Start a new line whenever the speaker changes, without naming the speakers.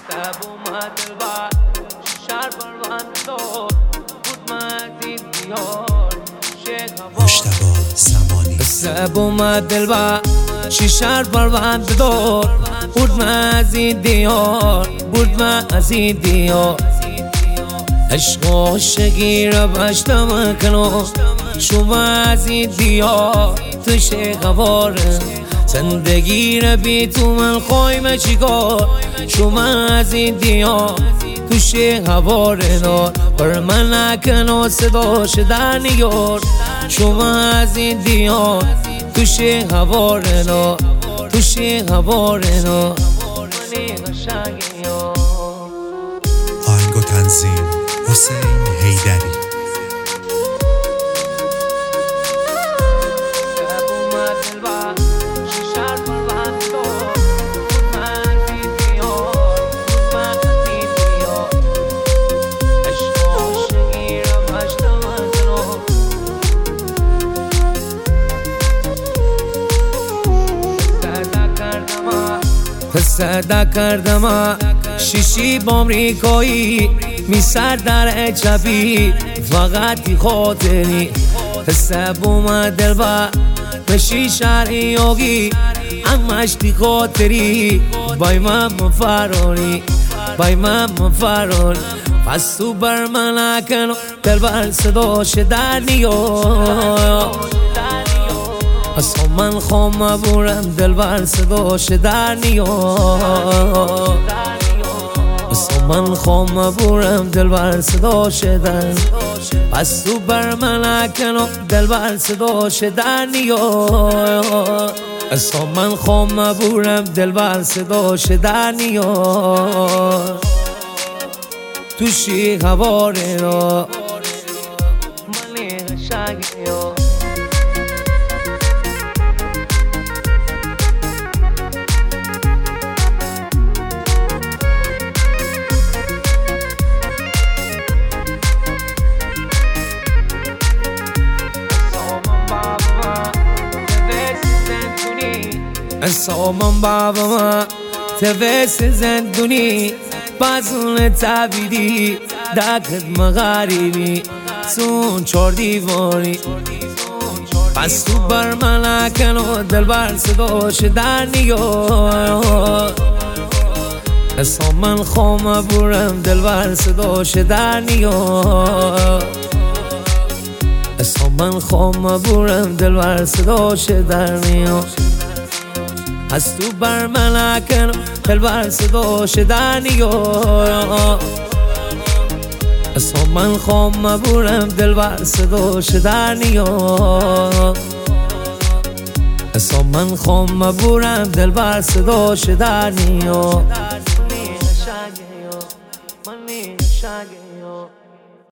سب اومد دلبر شهر بروند دار بود مدید دیار
مجتبی زمانی.
سب اومد دلبر شهر بروند دار بود مدید دیار بود مدید دیار عشق و عاشقی را بشتم کنو شما از این دیار تو شغواره زندگی را بی تو من خواهیم چیکار شما از این دیار تو شغواره نار بر من نکنو صداش در نیار شما از این دیار تو شغواره نار تو شغواره نار
آهنگ و تنظیم حسین حیدری.
صدا کردم شیشی با امریکایی می سر در عجبی فقط خاطری سب اومد دلبر بشی شهری یوگی امش دی خاطری بای من فراری بای من فراری پس تو بر من نکنو دلبر صداش در نیار اصلا من خوام بورم دلبر صداش در نیار اصلا من خوام بورم دلبر صداش در پس تو بر من نکنو دلبر صداش در نیار اصلا من خوام بورم دلبر صداش در نیار تو شغواره را من شگیار سامان بابا ما تویس زندونی بازون تبیدی دکت مغاریبی سون چار دیواری پس تو بر من نکنو دلبر صداش در نیار اصلا من خوام بورم دلبر صداش در نیار اصلا من خوام بورم دلبر صداش در نیار از تو بر من نکنم دلبر صداش در نیار اصلا من خوام بورم دلبر صداش در نیار اصلا من خوام بورم دلبر صداش در نیار